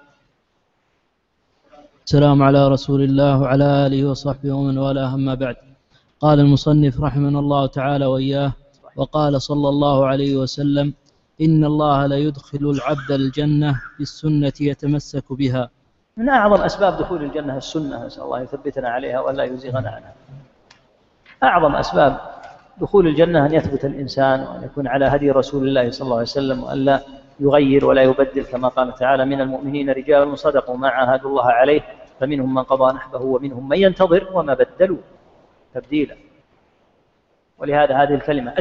السلام على رسول الله وعلى آله وصحبه ومن والاه، أما بعد. قال المصنف رحمه الله تعالى وإياه: وقال صلى الله عليه وسلم: إن الله لا يدخل العبد الجنة بالسنة يتمسك بها. من أعظم أسباب دخول الجنة السنة، نسأل الله يثبتنا عليها ولا يزيغنا عنها. أعظم أسباب دخول الجنة أن يثبت الإنسان وأن يكون على هدي رسول الله صلى الله عليه وسلم، وأن لا يغير ولا يبدل، كما قال تعالى: من المؤمنين رجال صدقوا ما عاهدوا الله عليه فمنهم من قضى نحبه ومنهم من ينتظر وما بدلوا تبديلا. ولهذا هذه الكلمة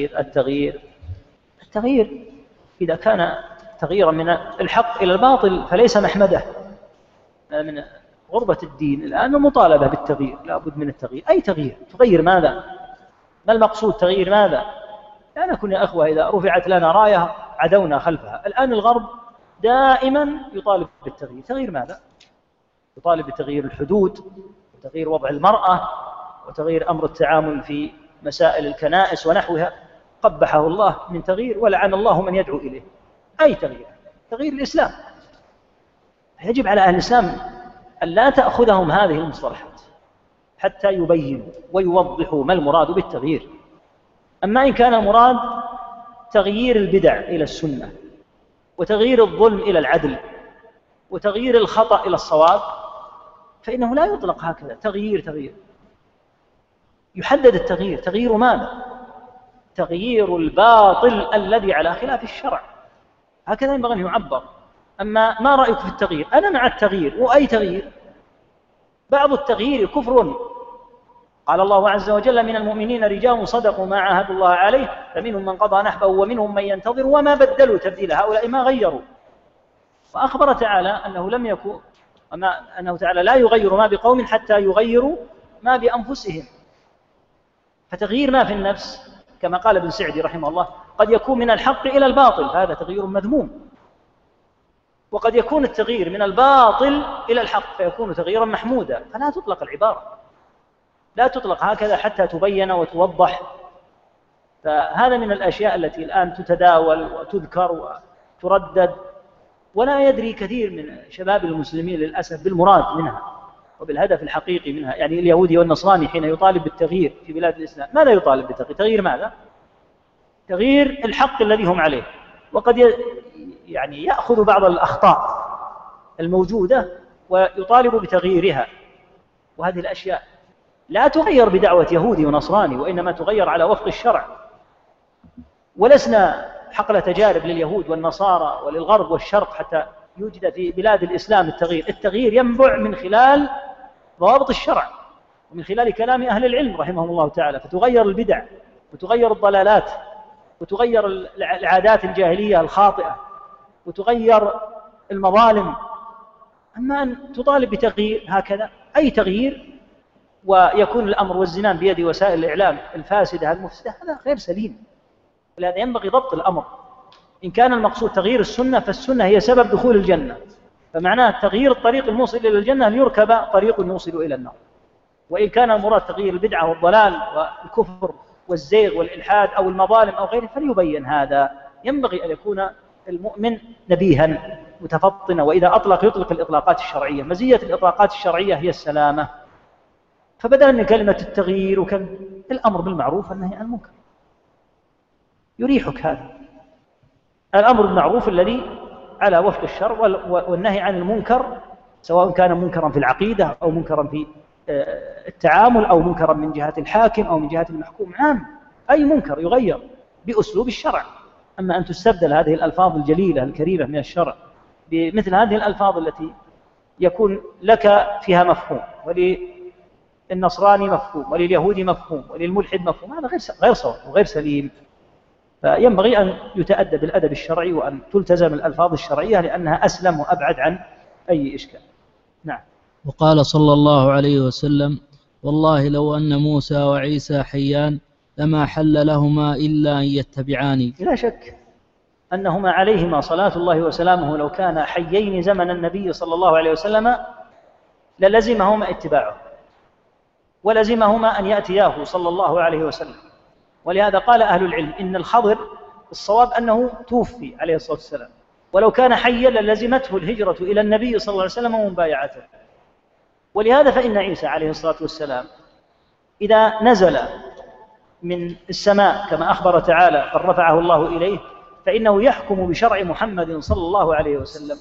التغيير إذا كان تغييرا من الحق إلى الباطل فليس محمده. من غربة الدين الآن المطالبة بالتغيير، لا بد من التغيير. أي تغيير؟ تغير ماذا؟ ما المقصود؟ تغيير ماذا؟ لا نكون يا أخوة إذا رفعت لنا راية عدونا خلفها. الآن الغرب دائما يطالب بالتغيير. تغيير ماذا؟ يطالب بتغيير الحدود وتغيير وضع المرأة وتغيير أمر التعامل في مسائل الكنائس ونحوها. قبحه الله من تغيير ولعن الله من يدعو إليه. أي تغيير؟ تغيير الإسلام. يجب على أهل الإسلام أن لا تأخذهم هذه المصطلحات حتى يبينوا ويوضحوا ما المراد بالتغيير. أما إن كان المراد تغيير البدع إلى السنة، وتغيير الظلم إلى العدل، وتغيير الخطأ إلى الصواب، فإنه لا يطلق هكذا تغيير. يحدد التغيير. تغيير ماذا؟ تغيير الباطل الذي على خلاف الشرع. هكذا ينبغي أن يعبر. أما ما رأيك في التغيير؟ أنا مع التغيير. وأي تغيير؟ بعض التغيير كفر. قال الله عز وجل: من المؤمنين رجال صدقوا ما عاهدوا الله عليه فمنهم من قضى نحبه ومنهم من ينتظر وما بدلوا تبديلا. هؤلاء ما غيروا. وأخبر تعالى أنه تعالى لا يغير ما بقوم حتى يغيروا ما بأنفسهم. فتغيير ما في النفس كما قال ابن سعدي رحمه الله قد يكون من الحق إلى الباطل، هذا تغيير مذموم. وقد يكون التغيير من الباطل إلى الحق فيكون تغييرا محمودا. فلا تطلق العبارة، لا تطلق هكذا حتى تبين وتوضح. فهذا من الأشياء التي الآن تتداول وتذكر وتردد، ولا يدري كثير من شباب المسلمين للأسف بالمراد منها وبالهدف الحقيقي منها. يعني اليهودي والنصراني حين يطالب بالتغيير في بلاد الإسلام ماذا يطالب بالتغيير؟ تغيير ماذا؟ تغيير الحق الذي هم عليه. وقد يأخذ بعض الأخطاء الموجودة ويطالب بتغييرها. وهذه الأشياء لا تغير بدعوة يهودي ونصراني، وإنما تغير على وفق الشرع. ولسنا حقل تجارب لليهود والنصارى وللغرب والشرق حتى يوجد في بلاد الإسلام التغيير. التغيير ينبع من خلال ضوابط الشرع ومن خلال كلام أهل العلم رحمهم الله تعالى، فتغير البدع وتغير الضلالات وتغير العادات الجاهلية الخاطئة وتغير المظالم. أما أن تطالب بتغيير هكذا أي تغيير ويكون الأمر والزمام بيد وسائل الإعلام الفاسدة المفسدة، هذا غير سليم. ولهذا ينبغي ضبط الأمر. إن كان المقصود تغيير السنة فالسنة هي سبب دخول الجنة، فمعناه تغيير الطريق الموصل إلى الجنة ليركب طريق يوصل إلى النار. وإن كان المراد تغيير البدعة والضلال والكفر والزيغ والإلحاد أو المظالم أو غيره فليبين هذا. ينبغي أن يكون المؤمن نبيها متفطنا، وإذا أطلق يطلق الإطلاقات الشرعية. مزية الإطلاقات الشرعية هي السلامة. فبدلا من كلمة التغيير وكان الأمر بالمعروف والنهي عن المنكر يريحك. هذا الأمر بالمعروف الذي على وفق الشرع، والنهي عن المنكر سواء كان منكرا في العقيدة أو منكرا في التعامل أو منكرا من جهة الحاكم أو من جهة المحكوم. عام أي منكر يغير بأسلوب الشرع. أما أن تستبدل هذه الألفاظ الجليلة الكريمة من الشرع بمثل هذه الألفاظ التي يكون لك فيها مفهوم وللنصراني مفهوم ولليهودي مفهوم وللملحد مفهوم، هذا غير صواب وغير سليم. فينبغي أن يتأدب الأدب الشرعي وأن تلتزم الألفاظ الشرعية لأنها أسلم وأبعد عن أي إشكال. نعم. وقال صلى الله عليه وسلم: والله لو أن موسى وعيسى حيان لما حل لهما إلا أن يتبعاني. لا شك أنهما عليهما صلاة الله وسلامه لو كان حيين زمن النبي صلى الله عليه وسلم للزمهما اتباعه ولزمهما أن يأتياه صلى الله عليه وسلم. ولهذا قال أهل العلم إن الخضر الصواب أنه توفي عليه الصلاة والسلام، ولو كان حيا للزمته الهجرة إلى النبي صلى الله عليه وسلم ومبايعته. ولهذا فإن عيسى عليه الصلاة والسلام إذا نزل من السماء كما أخبر تعالى قد رفعه الله إليه، فإنه يحكم بشرع محمد صلى الله عليه وسلم،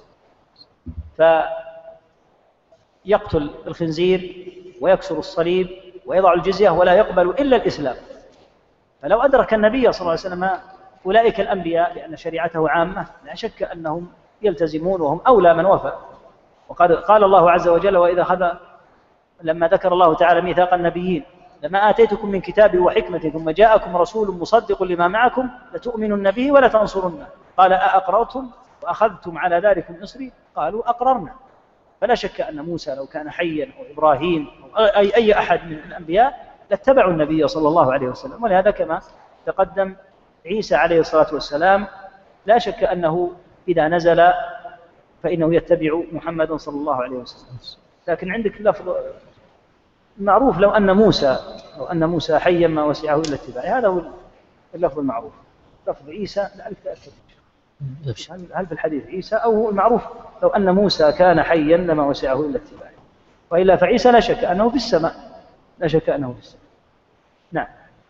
فيقتل الخنزير ويكسر الصليب ويضع الجزية ولا يقبل إلا الإسلام. فلو أدرك النبي صلى الله عليه وسلم أولئك الأنبياء لأن شريعته عامة لا شك أنهم يلتزمون وهم أولى من وفى. وقد قال الله عز وجل: وإذا لما ذكر الله تعالى ميثاق النبيين لما آتيتكم من كتاب وحكمة ثم جاءكم رسول مصدق لما معكم لتؤمنن به ولا تنصرنه قال أأقررتم وأخذتم على ذلكم إصري قالوا أقررنا. فلا شك أن موسى لو كان حيا أو إبراهيم أو أي أحد من الأنبياء لاتبعوا النبي صلى الله عليه وسلم. ولهذا كما تقدم عيسى عليه الصلاة والسلام لا شك أنه إذا نزل فإنه يتبع محمد صلى الله عليه وسلم. لكن عندك لفظ معروف: لو أن موسى حيا ما وسعه إلا اتباعه. هذا هو اللفظ المعروف. لفظ عيسى لعلك تأكد هل في الحديث عيسى أو هو المعروف لو أن موسى كان حيا لما وسعه إلا اتباعه. وإلا فعيسى لا شك أنه في السماء، لا شك أنه في السماء. نعم.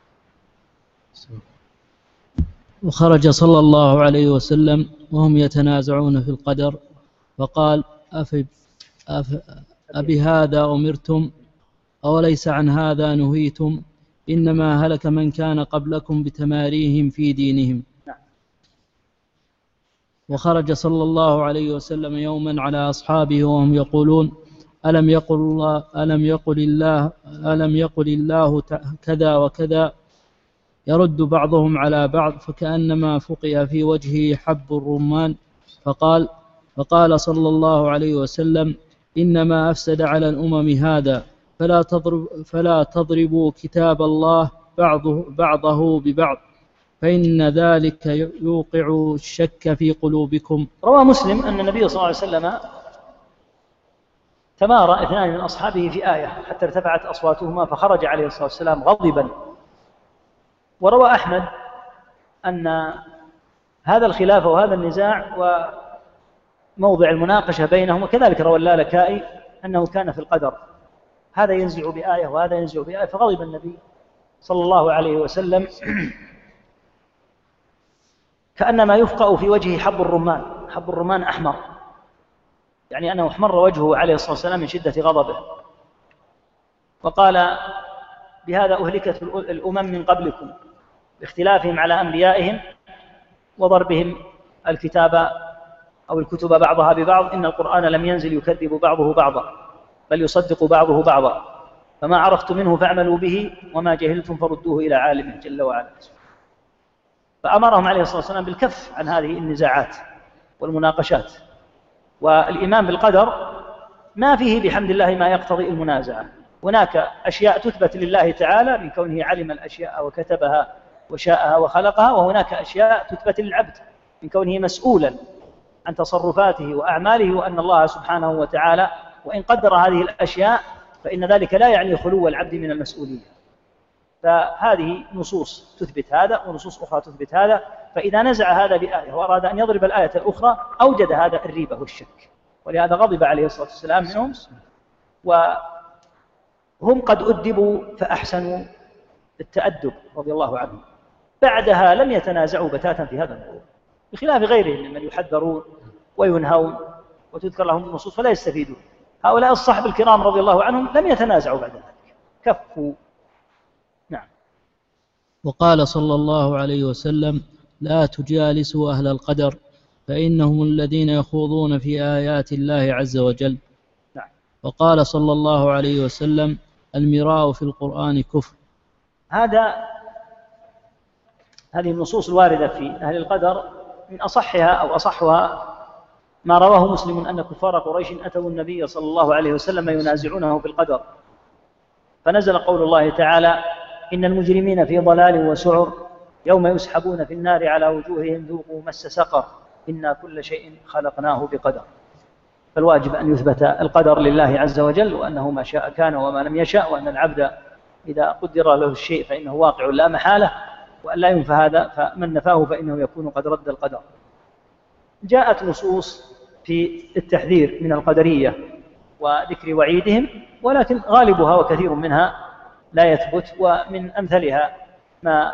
وخرج صلى الله عليه وسلم وهم يتنازعون في القدر فقال: أبهذا أمرتم أوليس عن هذا نهيتم؟ إنما هلك من كان قبلكم بتماريهم في دينهم. وخرج صلى الله عليه وسلم يوما على أصحابه وهم يقولون: ألم يقل الله كذا وكذا، يرد بعضهم على بعض فكأنما فقئ في وجهه حب الرمان، فقال صلى الله عليه وسلم: إنما أفسد على الأمم هذا، فلا تضربوا كتاب الله بعضه ببعض، فإن ذلك يوقع الشك في قلوبكم. روى مسلم أن النبي صلى الله عليه وسلم تمارى اثنان من أصحابه في آية حتى ارتفعت أصواتهما فخرج عليه الصلاة والسلام غضبا. وروى أحمد أن هذا الخلاف وهذا النزاع وموضع المناقشة بينهم، وكذلك روى اللالكائي أنه كان في القدر، هذا ينزع بآية وهذا ينزع بآية، فغضب النبي صلى الله عليه وسلم كأنما يفقأ في وجهه حب الرمان. حب الرمان أحمر، يعني أنه احمر وجهه عليه الصلاة والسلام من شدة غضبه. وقال: بهذا أهلكت الأمم من قبلكم باختلافهم على أنبيائهم وضربهم الكتاب أو الكتب بعضها ببعض، إن القرآن لم ينزل يكذب بعضه بعضا بل يصدق بعضه بعضا، فما عرفتم منه فاعملوا به وما جهلتم فردوه إلى عالمه جل وعلا. فأمرهم عليه الصلاة والسلام بالكف عن هذه النزاعات والمناقشات. والإيمان بالقدر ما فيه بحمد الله ما يقتضي المنازعة. هناك أشياء تثبت لله تعالى من كونه علم الأشياء وكتبها وشاءها وخلقها، وهناك أشياء تثبت للعبد من كونه مسؤولا عن تصرفاته وأعماله، وأن الله سبحانه وتعالى وإن قدر هذه الأشياء فإن ذلك لا يعني خلو العبد من المسؤولية. فهذه نصوص تثبت هذا ونصوص أخرى تثبت هذا، فإذا نزع هذا بآية وأراد أن يضرب الآية الأخرى أوجد هذا الريبة والشك، ولهذا غضب عليه الصلاة والسلام منهم. وهم قد أدبوا فأحسنوا التأدب رضي الله عنهم، بعدها لم يتنازعوا بتاتا في هذا الموضوع، بخلاف غيرهم ممن يحذرون وينهون وتذكر لهم النصوص فلا يستفيدون. هؤلاء الصحب الكرام رضي الله عنهم لم يتنازعوا بعد ذلك، كفوا. نعم. وقال صلى الله عليه وسلم: لا تجالسوا أهل القدر فإنهم الذين يخوضون في آيات الله عز وجل. نعم. وقال صلى الله عليه وسلم: المراء في القرآن كفر. هذه النصوص الواردة في أهل القدر من أصحها أو أصحها ما رواه مسلم أن كفار قريش أتوا النبي صلى الله عليه وسلم ينازعونه في القدر، فنزل قول الله تعالى: إن المجرمين في ضلال وسعر يوم يسحبون في النار على وجوههم ذوقوا مس سقر إنا كل شيء خلقناه بقدر. فالواجب أن يثبت القدر لله عز وجل، وأنه ما شاء كان وما لم يشاء، وأن العبد إذا قدر له الشيء فإنه واقع لا محالة، وأن لا ينفى هذا، فمن نفاه فإنه يكون قد رد القدر. جاءت نصوص في التحذير من القدرية وذكر وعيدهم، ولكن غالبها وكثير منها لا يثبت. ومن أمثلها ما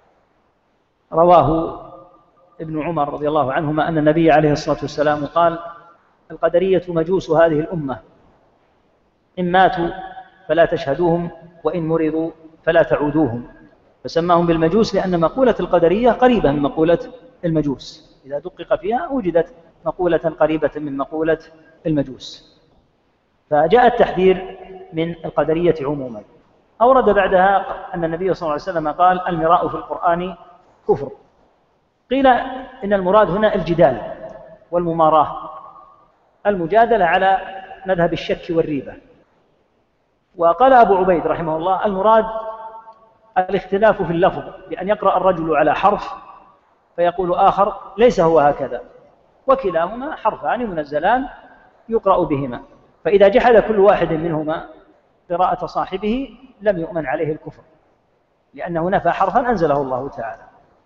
رواه ابن عمر رضي الله عنهما أن النبي عليه الصلاة والسلام قال: القدرية مجوس هذه الأمة، إن ماتوا فلا تشهدوهم، وإن مرضوا فلا تعودوهم. فسماهم بالمجوس لأن مقولة القدرية قريبة من مقولة المجوس، إذا دقق فيها وجدت مقولة قريبة من مقولة المجوس. فجاء التحذير من القدرية عموما. أورد بعدها أن النبي صلى الله عليه وسلم قال: المراء في القرآن كفر. قيل إن المراد هنا الجدال والمماراة، المجادلة على مذهب الشك والريبة. وقال أبو عبيد رحمه الله: المراد الاختلاف في اللفظ، بأن يقرأ الرجل على حرف فيقول آخر ليس هو هكذا، وكلاهما حرفان منزلان يقرأ بهما، فإذا جحد كل واحد منهما قراءة صاحبه لم يؤمن عليه الكفر، لأنه نفى حرفا أنزله الله تعالى.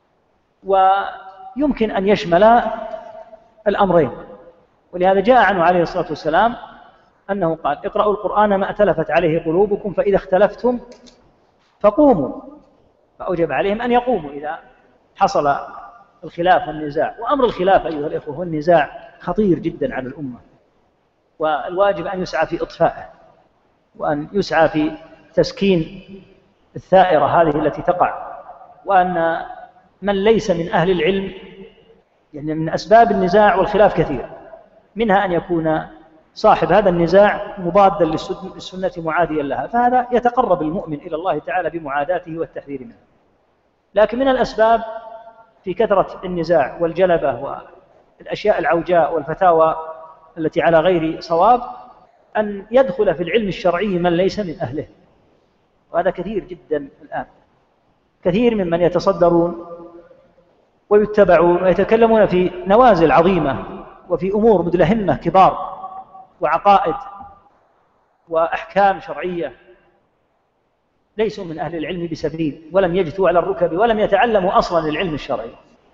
ويمكن أن يشمل الأمرين، ولهذا جاء عنه عليه الصلاة والسلام أنه قال: اقرأوا القرآن ما ائتلفت عليه قلوبكم، فإذا اختلفتم فقوموا. فأوجب عليهم أن يقوموا إذا حصل الخلاف والنزاع. وأمر الخلاف أيها الإخوة والنزاع خطير جدا على الأمة، والواجب أن يسعى في إطفائه، وأن يسعى في تسكين الثائرة هذه التي تقع. وأن من ليس من أهل العلم، يعني من أسباب النزاع والخلاف كثير، منها أن يكون صاحب هذا النزاع مضادا للسنة معاديا لها، فهذا يتقرب المؤمن إلى الله تعالى بمعاداته والتحذير منه. لكن من الأسباب في كثرة النزاع والجلبة والأشياء العوجاء والفتاوى التي على غير صواب أن يدخل في العلم الشرعي من ليس من أهله، وهذا كثير جدا الآن. كثير ممن يتصدرون ويتبعون ويتكلمون في نوازل عظيمة وفي أمور مدلهمة كبار وعقائد وأحكام شرعية، ليسوا من أهل العلم بسبيل، ولم يجثوا على الركب، ولم يتعلموا أصلا العلم الشرعي.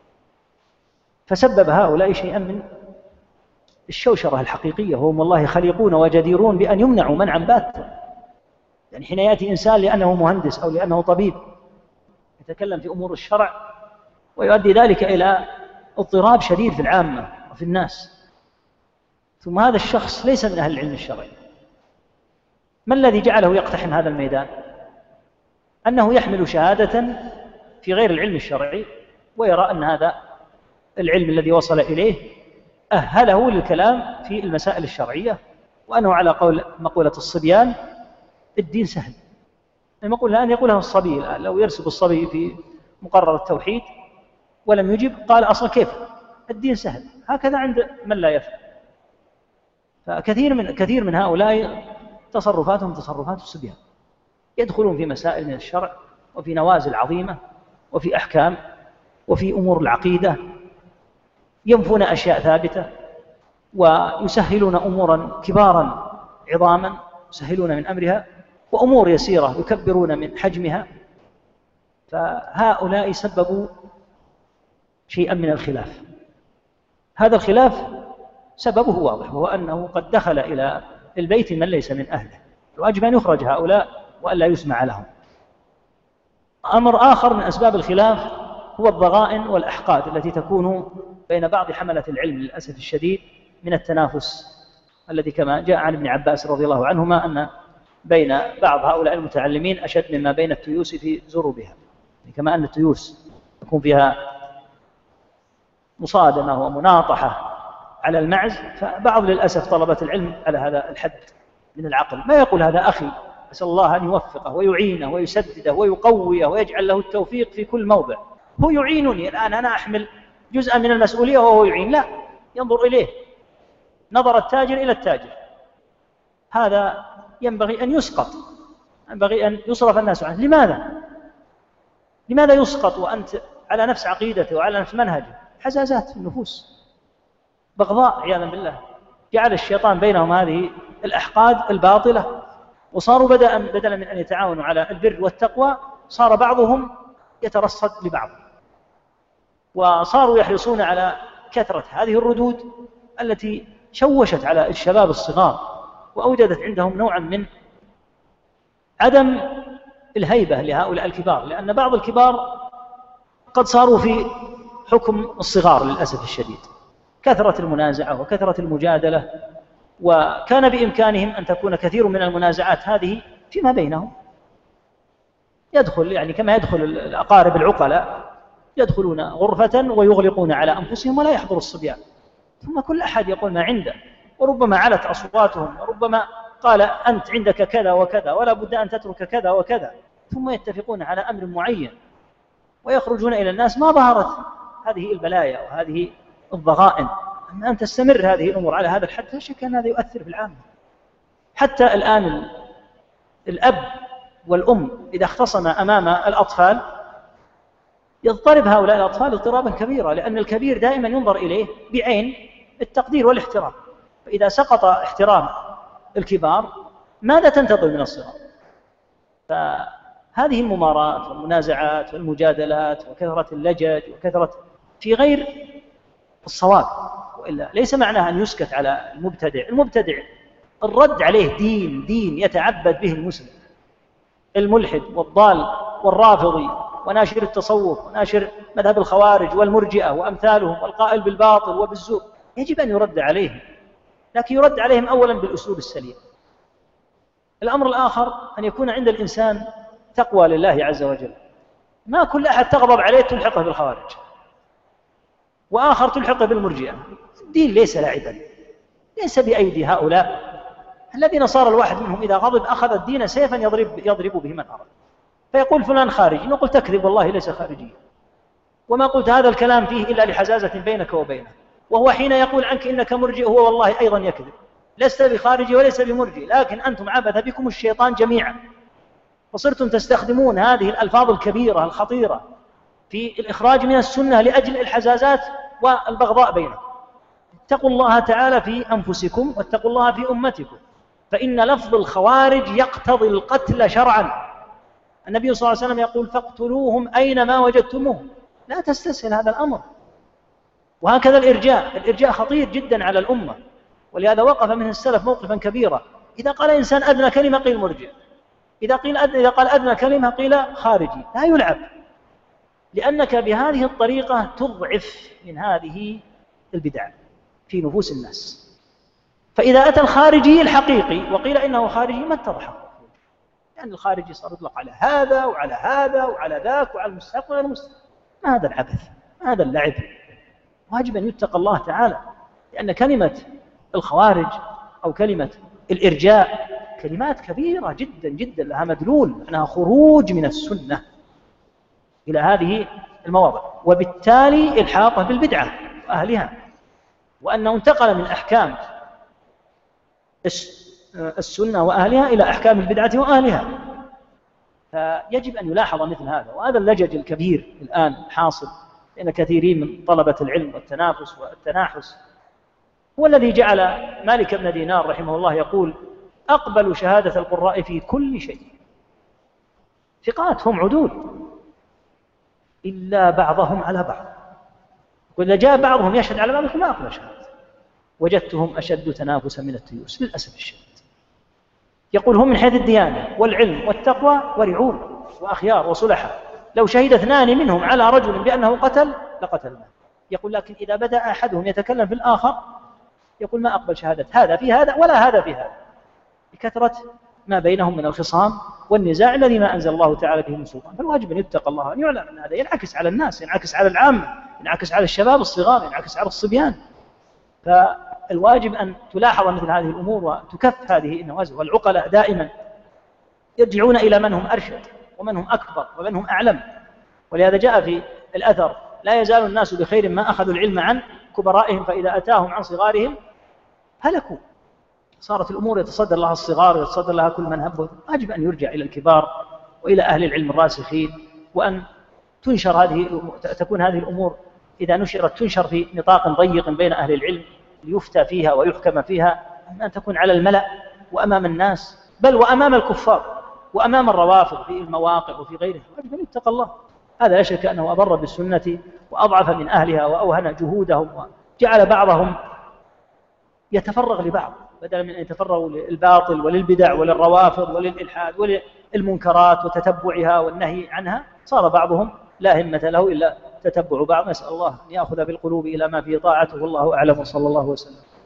فسبب هؤلاء شيئا من الشوشرة الحقيقية، وهم والله خليقون وجديرون بأن يمنعوا منعا باتا. يعني حين يأتي إنسان لأنه مهندس أو لأنه طبيب يتكلم في أمور الشرع ويؤدي ذلك إلى اضطراب شديد في العامة وفي الناس، ثم هذا الشخص ليس من أهل العلم الشرعي. ما الذي جعله يقتحم هذا الميدان؟ أنه يحمل شهادة في غير العلم الشرعي، ويرى أن هذا العلم الذي وصل إليه أهله للكلام في المسائل الشرعية، وأنه على قول مقولة الصبيان الدين سهل. المقولة الآن يقولها الصبي الآن، لو يرسب الصبي في مقرر التوحيد ولم يجب قال أصلا كيف الدين سهل، هكذا عند من لا يفهم. فكثير من هؤلاء تصرفاتهم تصرفات الصبيان، يدخلون في مسائل من الشرع وفي نوازل عظيمة وفي أحكام وفي أمور العقيدة، ينفون أشياء ثابتة ويسهلون أمورا كبارا عظاما يسهلون من أمرها، وأمور يسيرة يكبرون من حجمها. فهؤلاء سببوا شيئا من الخلاف. هذا الخلاف سببه واضح، وهو أنه قد دخل إلى البيت من ليس من أهله، الواجب أن يخرج هؤلاء وألا يسمع لهم. أمر آخر من أسباب الخلاف هو الضغائن والأحقاد التي تكون بين بعض حملة العلم للأسف الشديد من التنافس، الذي كما جاء عن ابن عباس رضي الله عنهما أن بين بعض هؤلاء المتعلمين أشد مما بين التيوس في زربها، كما أن التيوس يكون فيها مصادمة ومناطحة على المعز، فبعض للأسف طلبة العلم على هذا الحد من العقل، ما يقول هذا أخي، أسأل الله أن يوفقه ويعينه ويسدده ويقويه ويجعل له التوفيق في كل موضع. هو يعينني الآن، أنا أحمل جزءا من المسؤولية وهو يعين، لا، ينظر إليه نظر التاجر إلى التاجر. هذا ينبغي أن يسقط، ينبغي أن يصرف الناس عنه. لماذا يسقط وأنت على نفس عقيدته وعلى نفس منهجه؟ حزازات في النفوس، بغضاء عياذا بالله، جعل الشيطان بينهم هذه الأحقاد الباطلة، وصاروا بدلا من أن يتعاونوا على البر والتقوى صار بعضهم يترصد لبعض، وصاروا يحرصون على كثرة هذه الردود التي شوشت على الشباب الصغار وأوجدت عندهم نوعا من عدم الهيبة لهؤلاء الكبار، لأن بعض الكبار قد صاروا في حكم الصغار للأسف الشديد، كثرة المنازعة وكثرة المجادلة، وكان بإمكانهم أن تكون كثير من المنازعات هذه فيما بينهم، يدخل يعني كما يدخل الأقارب العقلاء يدخلون غرفة ويغلقون على أنفسهم ولا يحضر الصبيان، ثم كل أحد يقول ما عنده، وربما علت أصواتهم، وربما قال أنت عندك كذا وكذا ولا بد أن تترك كذا وكذا، ثم يتفقون على أمر معين ويخرجون إلى الناس ما ظهرت هذه البلايا وهذه الضغائن. أما أن تستمر هذه الأمور على هذا الحد لا شك أن هذا يؤثر في العامة. حتى الآن الأب والأم إذا اختصما أمام الأطفال يضطرب هؤلاء الأطفال اضطرابا كبيرا، لأن الكبير دائما ينظر إليه بعين التقدير والاحترام، فإذا سقط احترام الكبار ماذا تنتظر من الصغار؟ فهذه الممارات والمنازعات والمجادلات وكثرة اللجج وكثرة في غير الصواب، وإلا ليس معناها أن يسكت على المبتدع. المبتدع الرد عليه دين يتعبد به المسلم، الملحد والضال والرافضي وناشر التصوف وناشر مذهب الخوارج والمرجئة وأمثالهم والقائل بالباطل وبالزور، يجب أن يرد عليهم، لكن يرد عليهم أولا بالأسلوب السليم. الأمر الآخر أن يكون عند الإنسان تقوى لله عز وجل، ما كل أحد تغضب عليه تلحقه بالخوارج وآخر تلحقه بالمرجئة. الدين ليس لاعبا، ليس بأيدي هؤلاء الذين صار الواحد منهم إذا غضب أخذ الدين سيفا يضرب به من أراد، فيقول فلان خارجي، نقول تكذب والله ليس خارجي، وما قلت هذا الكلام فيه إلا لحزازة بينك وبينه، وهو حين يقول عنك إنك مرجئ هو والله أيضا يكذب، لست بخارجي وليس بمرجئ، لكن أنتم عبث بكم الشيطان جميعا، وصرتم تستخدمون هذه الألفاظ الكبيرة الخطيرة في الإخراج من السنة لأجل الحزازات والبغضاء بينكم. اتقوا الله تعالى في أنفسكم واتقوا الله في أمتكم، فإن لفظ الخوارج يقتضي القتل شرعا. النبي صلى الله عليه وسلم يقول فاقتلوهم أينما وجدتموهم، لا تستسهل هذا الأمر. وهكذا الإرجاء خطير جدا على الأمة، ولهذا وقف منه السلف موقفا كبيرا. إذا قال إنسان أدنى كلمة قيل مرجئ، إذا قال أدنى كلمة قيل خارجي، لا يلعب، لأنك بهذه الطريقة تضعف من هذه البدع في نفوس الناس. فإذا أتى الخارجي الحقيقي وقيل إنه خارجي ما اتضح، يعني الخارجي صار يطلق على هذا وعلى هذا وعلى ذاك وعلى المستحق وغير المستحق. ما هذا العبث، ما هذا اللعب. واجب أن يتقى الله تعالى، لأن كلمة الخوارج أو كلمة الإرجاء كلمات كبيرة جدا جدا لها مدلول أنها خروج من السنة إلى هذه المواضع، وبالتالي إلحاقه بالبدعة وأهلها، وأنه انتقل من أحكام السنة وأهلها إلى أحكام البدعة وأهلها. فيجب أن يلاحظ مثل هذا، وهذا اللجج الكبير الآن حاصل، لأن كثيرين من طلبة العلم والتنافس والتناحس هو الذي جعل مالك بن دينار رحمه الله يقول أقبل شهادة القراء في كل شيء، ثقات هم عدول، إلا بعضهم على بعض، وإذا جاء بعضهم يشهد على بعض ما أقبل شهادة، وجدتهم أشد تنافسا من التيوس للأسف الشديد. يقول هم من حيث الديانة والعلم والتقوى ورعون وأخيار وصلحاء، لو شهد اثنان منهم على رجل بأنه قتل لقتلناه. يقول لكن إذا بدأ أحدهم يتكلم في الآخر يقول ما أقبل شهادة هذا في هذا ولا هذا في هذا، لكثرة ما بينهم من الخصام والنزاع الذي ما أنزل الله تعالى به من سلطان. فالواجب أن يتقى الله، أن يعلم أن هذا ينعكس على الناس، ينعكس على العامة، ينعكس على الشباب الصغار، ينعكس على الصبيان. فالواجب أن تلاحظ مثل هذه الأمور وتكف هذه النوازل. والعقلاء دائما يرجعون إلى من هم أرشد ومن هم أكبر ومن هم أعلم، ولهذا جاء في الأثر لا يزال الناس بخير ما أخذوا العلم عن كبرائهم فإذا أتاهم عن صغارهم هلكوا. صارت الأمور يتصدر لها الصغار ويتصدر لها كل من هبه. واجب أن يرجع إلى الكبار وإلى أهل العلم الراسخين، وأن تنشر تكون هذه الأمور إذا نشرت تنشر في نطاق ضيق بين أهل العلم ليفتى فيها ويحكم فيها، أن تكون على الملأ وأمام الناس، بل وأمام الكفار وأمام الروافض في المواقع وفي غيرها. واجب أن يتقى الله. هذا لا شك أنه أضر بالسنة وأضعف من أهلها وأوهن جهودهم جعل بعضهم يتفرغ لبعض بدلا من أن يتفرغوا للباطل وللبدع وللروافض وللإلحاد وللمنكرات وتتبعها والنهي عنها. صار بعضهم لا همة له إلا تتبع بعض. نسأل الله أن يأخذ بالقلوب إلى ما فيه طاعته، والله أعلم، وصلى الله وسلم.